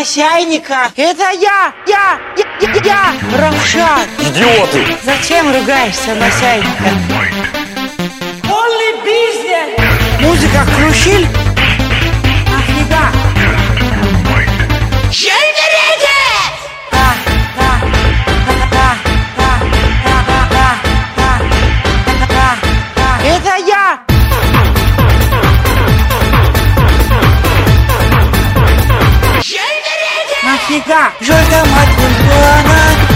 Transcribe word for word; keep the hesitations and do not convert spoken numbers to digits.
Масяйника. Это я, я, я, я, я, Равшан. Идиоты! Зачем ругаешься, Масяйника? Only business. Музыка включил? Нафига? Это я! Нафига? Жорка Матвеевна.